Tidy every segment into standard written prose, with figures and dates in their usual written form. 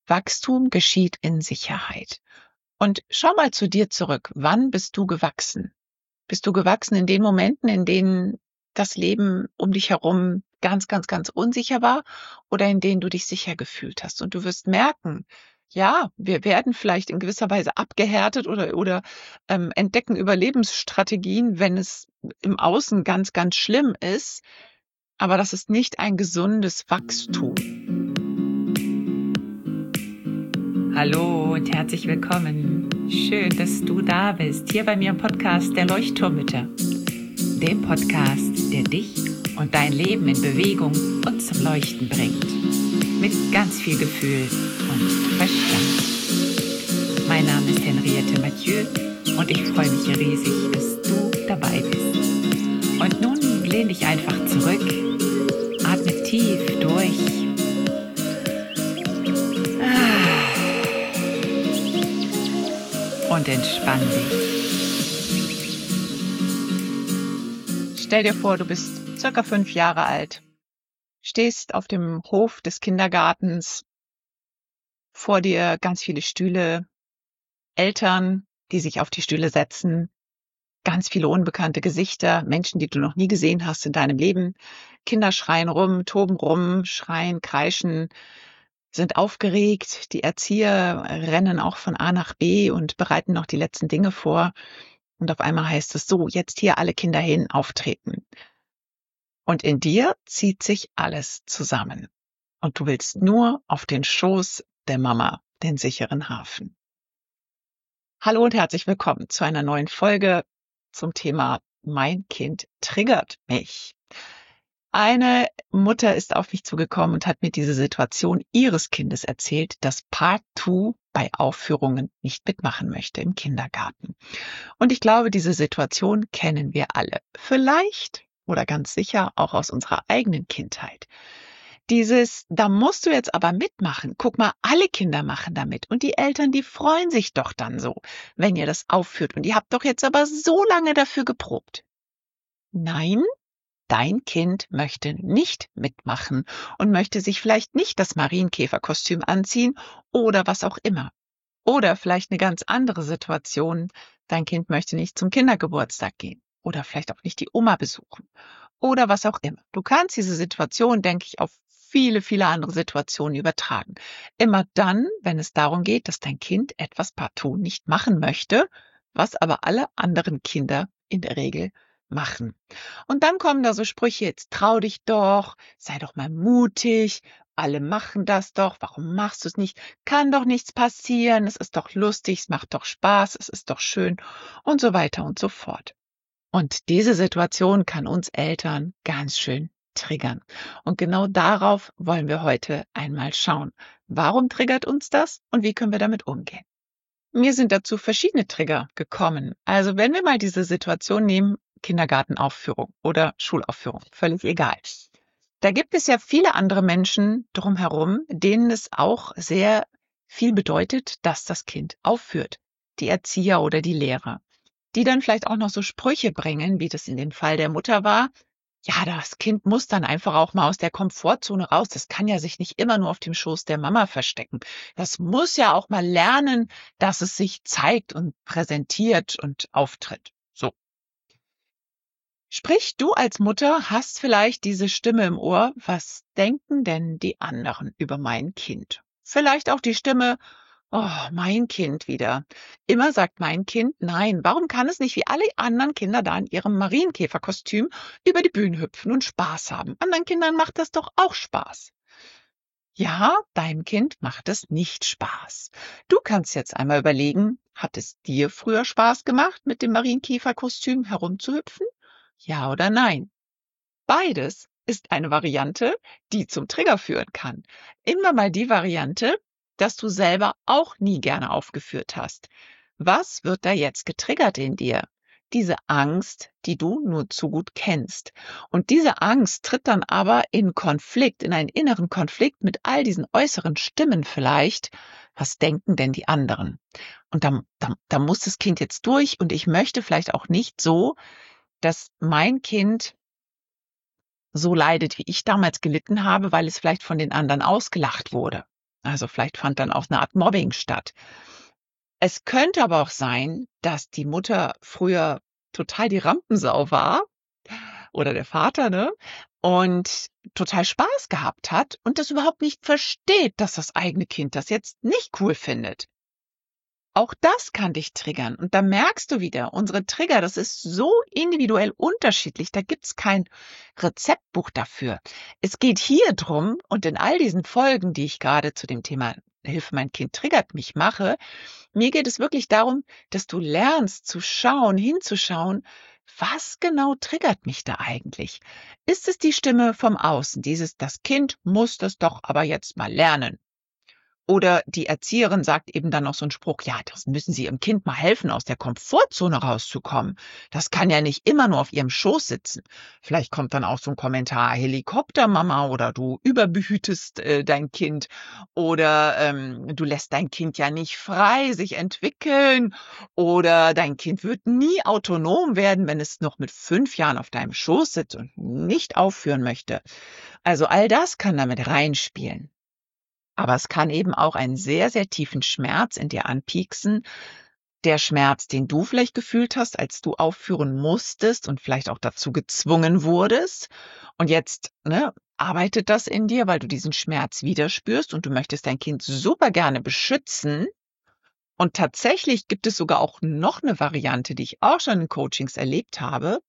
Wachstum geschieht in Sicherheit. Und schau mal zu dir zurück. Wann bist du gewachsen? Bist du gewachsen in den Momenten, in denen das Leben um dich herum ganz, ganz, ganz unsicher war oder in denen du dich sicher gefühlt hast? Und du wirst merken, ja, wir werden vielleicht in gewisser Weise abgehärtet oder entdecken Überlebensstrategien, wenn es im Außen ganz, ganz schlimm ist. Aber das ist nicht ein gesundes Wachstum. Hallo und herzlich willkommen. Schön, dass du da bist, hier bei mir im Podcast der Leuchtturmmütter. Dem Podcast, der dich und dein Leben in Bewegung und zum Leuchten bringt. Mit ganz viel Gefühl und Verstand. Mein Name ist Henriette Mathieu und ich freue mich riesig, dass du dabei bist. Und nun lehn dich einfach zurück, atme tief durch. Und entspann dich. Stell dir vor, du bist circa 5 Jahre alt, stehst auf dem Hof des Kindergartens, vor dir ganz viele Stühle, Eltern, die sich auf die Stühle setzen, ganz viele unbekannte Gesichter, Menschen, die du noch nie gesehen hast in deinem Leben. Kinder schreien rum, toben rum, schreien, kreischen, sind aufgeregt. Die Erzieher rennen auch von A nach B und bereiten noch die letzten Dinge vor. Und auf einmal heißt es so, jetzt hier alle Kinder hin, auftreten. Und in dir zieht sich alles zusammen. Und du willst nur auf den Schoß der Mama, den sicheren Hafen. Hallo und herzlich willkommen zu einer neuen Folge zum Thema Mein Kind triggert mich. Eine Mutter ist auf mich zugekommen und hat mir diese Situation ihres Kindes erzählt, das partout bei Aufführungen nicht mitmachen möchte im Kindergarten. Und ich glaube, diese Situation kennen wir alle. Vielleicht oder ganz sicher auch aus unserer eigenen Kindheit. Da musst du jetzt aber mitmachen. Guck mal, alle Kinder machen damit. Und die Eltern, die freuen sich doch dann so, wenn ihr das aufführt. Und ihr habt doch jetzt aber so lange dafür geprobt. Nein, dein Kind möchte nicht mitmachen und möchte sich vielleicht nicht das Marienkäferkostüm anziehen oder was auch immer. Oder vielleicht eine ganz andere Situation. Dein Kind möchte nicht zum Kindergeburtstag gehen oder vielleicht auch nicht die Oma besuchen oder was auch immer. Du kannst diese Situation, denke ich, auf viele, viele andere Situationen übertragen. Immer dann, wenn es darum geht, dass dein Kind etwas partout nicht machen möchte, was aber alle anderen Kinder in der Regel machen. Und dann kommen da so Sprüche, jetzt trau dich doch, sei doch mal mutig, alle machen das doch, warum machst du es nicht? Kann doch nichts passieren, es ist doch lustig, es macht doch Spaß, es ist doch schön und so weiter und so fort. Und diese Situation kann uns Eltern ganz schön triggern. Und genau darauf wollen wir heute einmal schauen. Warum triggert uns das und wie können wir damit umgehen? Mir sind dazu verschiedene Trigger gekommen. Also wenn wir mal diese Situation nehmen, Kindergartenaufführung oder Schulaufführung, völlig egal. Da gibt es ja viele andere Menschen drumherum, denen es auch sehr viel bedeutet, dass das Kind aufführt. Die Erzieher oder die Lehrer, die dann vielleicht auch noch so Sprüche bringen, wie das in dem Fall der Mutter war. Ja, das Kind muss dann einfach auch mal aus der Komfortzone raus. Das kann ja sich nicht immer nur auf dem Schoß der Mama verstecken. Das muss ja auch mal lernen, dass es sich zeigt und präsentiert und auftritt. So. Sprich, du als Mutter hast vielleicht diese Stimme im Ohr. Was denken denn die anderen über mein Kind? Vielleicht auch die Stimme, oh, mein Kind wieder. Immer sagt mein Kind, nein, warum kann es nicht wie alle anderen Kinder da in ihrem Marienkäferkostüm über die Bühne hüpfen und Spaß haben? Anderen Kindern macht das doch auch Spaß. Ja, deinem Kind macht es nicht Spaß. Du kannst jetzt einmal überlegen, hat es dir früher Spaß gemacht, mit dem Marienkäferkostüm herumzuhüpfen? Ja oder nein? Beides ist eine Variante, die zum Trigger führen kann. Immer mal die Variante, dass du selber auch nie gerne aufgeführt hast. Was wird da jetzt getriggert in dir? Diese Angst, die du nur zu gut kennst. Und diese Angst tritt dann aber in Konflikt, in einen inneren Konflikt mit all diesen äußeren Stimmen vielleicht. Was denken denn die anderen? Und da muss das Kind jetzt durch und ich möchte vielleicht auch nicht so, dass mein Kind so leidet, wie ich damals gelitten habe, weil es vielleicht von den anderen ausgelacht wurde. Also vielleicht fand dann auch eine Art Mobbing statt. Es könnte aber auch sein, dass die Mutter früher total die Rampensau war oder der Vater, ne? Und total Spaß gehabt hat und das überhaupt nicht versteht, dass das eigene Kind das jetzt nicht cool findet. Auch das kann dich triggern. Und da merkst du wieder, unsere Trigger, das ist so individuell unterschiedlich. Da gibt's kein Rezeptbuch dafür. Es geht hier drum und in all diesen Folgen, die ich gerade zu dem Thema Hilfe, mein Kind triggert mich mache, mir geht es wirklich darum, dass du lernst zu schauen, hinzuschauen, was genau triggert mich da eigentlich? Ist es die Stimme vom Außen, das Kind muss das doch aber jetzt mal lernen? Oder die Erzieherin sagt eben dann noch so einen Spruch, ja, das müssen Sie Ihrem Kind mal helfen, aus der Komfortzone rauszukommen. Das kann ja nicht immer nur auf ihrem Schoß sitzen. Vielleicht kommt dann auch so ein Kommentar, Helikoptermama, oder du überbehütest dein Kind, oder du lässt dein Kind ja nicht frei sich entwickeln, oder dein Kind wird nie autonom werden, wenn es noch mit 5 Jahren auf deinem Schoß sitzt und nicht aufführen möchte. Also all das kann damit reinspielen. Aber es kann eben auch einen sehr, sehr tiefen Schmerz in dir anpieksen. Der Schmerz, den du vielleicht gefühlt hast, als du aufführen musstest und vielleicht auch dazu gezwungen wurdest. Und jetzt, arbeitet das in dir, weil du diesen Schmerz wieder spürst und du möchtest dein Kind super gerne beschützen. Und tatsächlich gibt es sogar auch noch eine Variante, die ich auch schon in Coachings erlebt habe,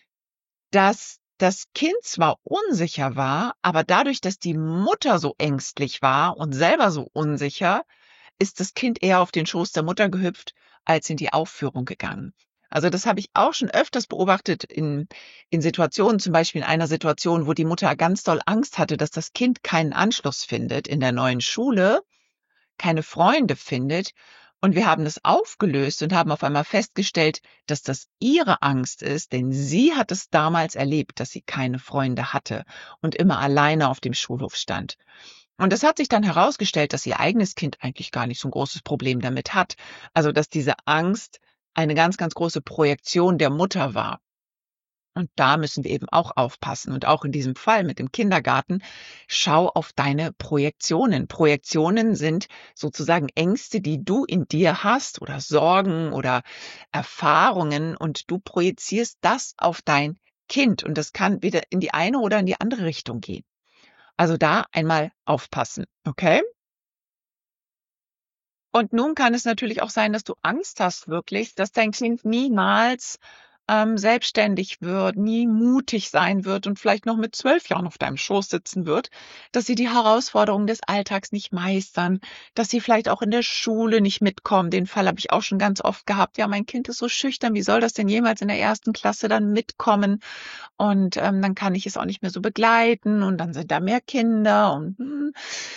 dass das Kind zwar unsicher war, aber dadurch, dass die Mutter so ängstlich war und selber so unsicher, ist das Kind eher auf den Schoß der Mutter gehüpft, als in die Aufführung gegangen. Also das habe ich auch schon öfters beobachtet in Situationen, zum Beispiel in einer Situation, wo die Mutter ganz doll Angst hatte, dass das Kind keinen Anschluss findet in der neuen Schule, keine Freunde findet. Und wir haben das aufgelöst und haben auf einmal festgestellt, dass das ihre Angst ist, denn sie hat es damals erlebt, dass sie keine Freunde hatte und immer alleine auf dem Schulhof stand. Und es hat sich dann herausgestellt, dass ihr eigenes Kind eigentlich gar nicht so ein großes Problem damit hat. Also, dass diese Angst eine ganz, ganz große Projektion der Mutter war. Und da müssen wir eben auch aufpassen. Und auch in diesem Fall mit dem Kindergarten, schau auf deine Projektionen. Projektionen sind sozusagen Ängste, die du in dir hast oder Sorgen oder Erfahrungen und du projizierst das auf dein Kind. Und das kann wieder in die eine oder in die andere Richtung gehen. Also da einmal aufpassen, okay? Und nun kann es natürlich auch sein, dass du Angst hast wirklich, dass dein Kind niemals selbstständig wird, nie mutig sein wird und vielleicht noch mit 12 Jahren auf deinem Schoß sitzen wird, dass sie die Herausforderungen des Alltags nicht meistern, dass sie vielleicht auch in der Schule nicht mitkommen. Den Fall habe ich auch schon ganz oft gehabt. Ja, mein Kind ist so schüchtern, wie soll das denn jemals in der 1. Klasse dann mitkommen? Und dann kann ich es auch nicht mehr so begleiten und dann sind da mehr Kinder und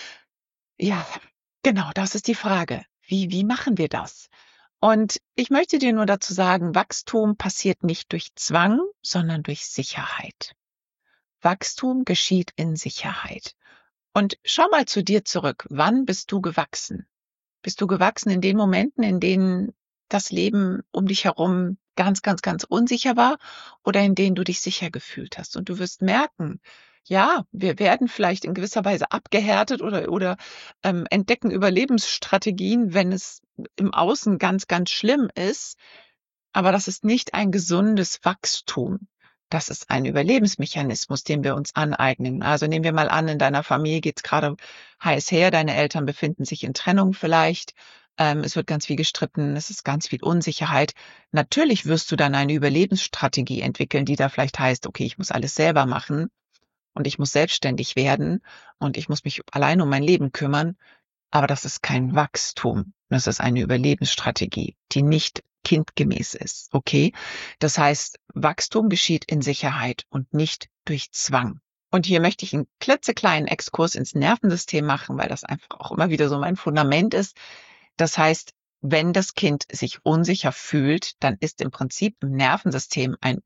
ja, genau, das ist die Frage. Wie machen wir das? Und ich möchte dir nur dazu sagen, Wachstum passiert nicht durch Zwang, sondern durch Sicherheit. Wachstum geschieht in Sicherheit. Und schau mal zu dir zurück. Wann bist du gewachsen? Bist du gewachsen in den Momenten, in denen das Leben um dich herum ganz, ganz, ganz unsicher war oder in denen du dich sicher gefühlt hast? Und du wirst merken, ja, wir werden vielleicht in gewisser Weise abgehärtet oder entdecken Überlebensstrategien, wenn es im Außen ganz, ganz schlimm ist. Aber das ist nicht ein gesundes Wachstum. Das ist ein Überlebensmechanismus, den wir uns aneignen. Also nehmen wir mal an, in deiner Familie geht's gerade heiß her, deine Eltern befinden sich in Trennung vielleicht, es wird ganz viel gestritten, es ist ganz viel Unsicherheit. Natürlich wirst du dann eine Überlebensstrategie entwickeln, die da vielleicht heißt, okay, ich muss alles selber machen und ich muss selbstständig werden und ich muss mich allein um mein Leben kümmern. Aber das ist kein Wachstum. Das ist eine Überlebensstrategie, die nicht kindgemäß ist. Okay? Das heißt, Wachstum geschieht in Sicherheit und nicht durch Zwang. Und hier möchte ich einen klitzekleinen Exkurs ins Nervensystem machen, weil das einfach auch immer wieder so mein Fundament ist. Das heißt, wenn das Kind sich unsicher fühlt, dann ist im Prinzip im Nervensystem ein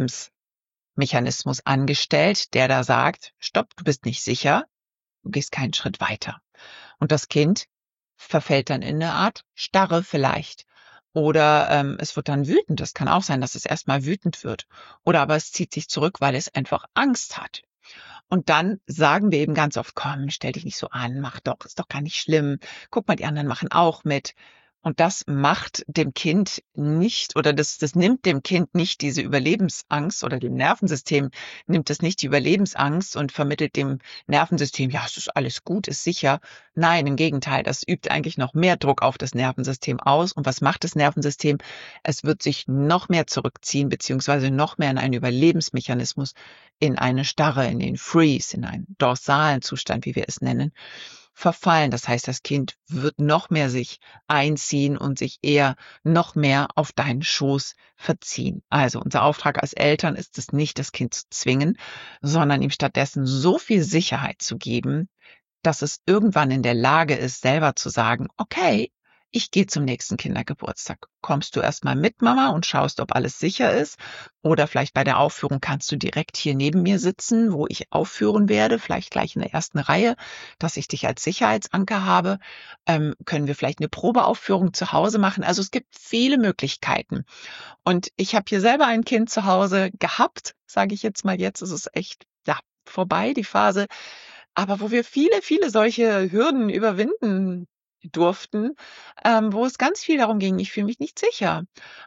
Überlebensmechanismus angestellt, der da sagt, stopp, du bist nicht sicher, du gehst keinen Schritt weiter. Und das Kind verfällt dann in eine Art Starre vielleicht. Oder es wird dann wütend. Das kann auch sein, dass es erstmal wütend wird. Oder aber es zieht sich zurück, weil es einfach Angst hat. Und dann sagen wir eben ganz oft, komm, stell dich nicht so an, mach doch, ist doch gar nicht schlimm. Guck mal, die anderen machen auch mit. Und das macht dem Kind nicht, oder das nimmt dem Kind nicht diese Überlebensangst, oder dem Nervensystem nimmt es nicht die Überlebensangst und vermittelt dem Nervensystem, ja, es ist alles gut, ist sicher. Nein, im Gegenteil, das übt eigentlich noch mehr Druck auf das Nervensystem aus. Und was macht das Nervensystem? Es wird sich noch mehr zurückziehen, beziehungsweise noch mehr in einen Überlebensmechanismus, in eine Starre, in den Freeze, in einen dorsalen Zustand, wie wir es nennen, verfallen. Das heißt, das Kind wird noch mehr sich einziehen und sich eher noch mehr auf deinen Schoß verziehen. Also unser Auftrag als Eltern ist es nicht, das Kind zu zwingen, sondern ihm stattdessen so viel Sicherheit zu geben, dass es irgendwann in der Lage ist, selber zu sagen, okay, ich gehe zum nächsten Kindergeburtstag. Kommst du erstmal mit, Mama, und schaust, ob alles sicher ist? Oder vielleicht bei der Aufführung kannst du direkt hier neben mir sitzen, wo ich aufführen werde, vielleicht gleich in der ersten Reihe, dass ich dich als Sicherheitsanker habe. Können wir vielleicht eine Probeaufführung zu Hause machen? Also es gibt viele Möglichkeiten. Und ich habe hier selber ein Kind zu Hause gehabt, sage ich jetzt mal, jetzt ist es echt vorbei, die Phase. Aber wo wir viele, viele solche Hürden überwinden durften, wo es ganz viel darum ging, ich fühle mich nicht sicher.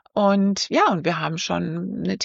Und ja, und wir haben schon eine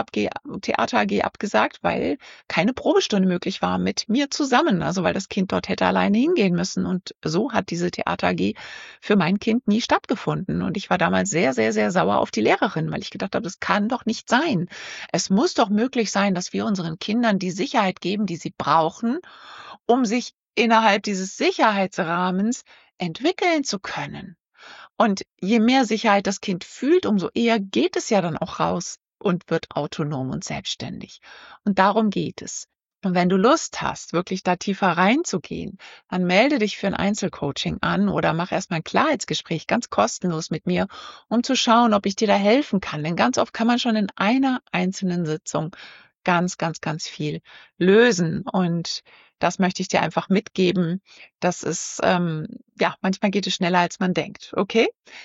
Theater-AG abgesagt, weil keine Probestunde möglich war mit mir zusammen. Also weil das Kind dort hätte alleine hingehen müssen. Und so hat diese Theater-AG für mein Kind nie stattgefunden. Und ich war damals sehr, sehr, sehr sauer auf die Lehrerin, weil ich gedacht habe, das kann doch nicht sein. Es muss doch möglich sein, dass wir unseren Kindern die Sicherheit geben, die sie brauchen, um sich innerhalb dieses Sicherheitsrahmens entwickeln zu können. Und je mehr Sicherheit das Kind fühlt, umso eher geht es ja dann auch raus und wird autonom und selbstständig. Und darum geht es. Und wenn du Lust hast, wirklich da tiefer reinzugehen, dann melde dich für ein Einzelcoaching an oder mach erstmal ein Klarheitsgespräch ganz kostenlos mit mir, um zu schauen, ob ich dir da helfen kann. Denn ganz oft kann man schon in einer einzelnen Sitzung ganz, ganz, ganz viel lösen. Und das möchte ich dir einfach mitgeben. Das ist, manchmal geht es schneller, als man denkt. Okay?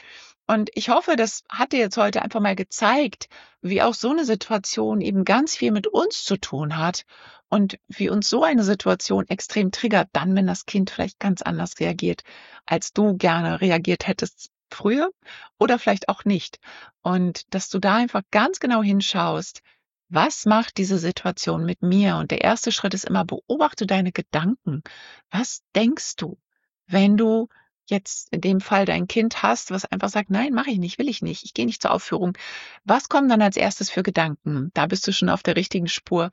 Und ich hoffe, das hat dir jetzt heute einfach mal gezeigt, wie auch so eine Situation eben ganz viel mit uns zu tun hat und wie uns so eine Situation extrem triggert, dann, wenn das Kind vielleicht ganz anders reagiert, als du gerne reagiert hättest früher oder vielleicht auch nicht. Und dass du da einfach ganz genau hinschaust, was macht diese Situation mit mir? Und der erste Schritt ist immer, beobachte deine Gedanken. Was denkst du, wenn du jetzt in dem Fall dein Kind hast, was einfach sagt, nein, mache ich nicht, will ich nicht, ich gehe nicht zur Aufführung. Was kommen dann als erstes für Gedanken? Da bist du schon auf der richtigen Spur,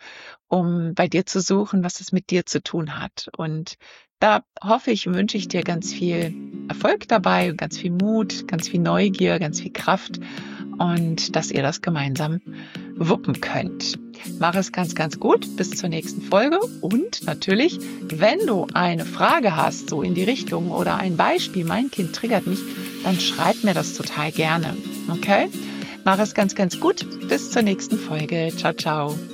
um bei dir zu suchen, was es mit dir zu tun hat. Und da hoffe ich, wünsche ich dir ganz viel Erfolg dabei, ganz viel Mut, ganz viel Neugier, ganz viel Kraft und dass ihr das gemeinsam wuppen könnt. Mach es ganz, ganz gut. Bis zur nächsten Folge. Und natürlich, wenn du eine Frage hast, so in die Richtung oder ein Beispiel, mein Kind triggert mich, dann schreib mir das total gerne. Okay? Mach es ganz, ganz gut. Bis zur nächsten Folge. Ciao, ciao.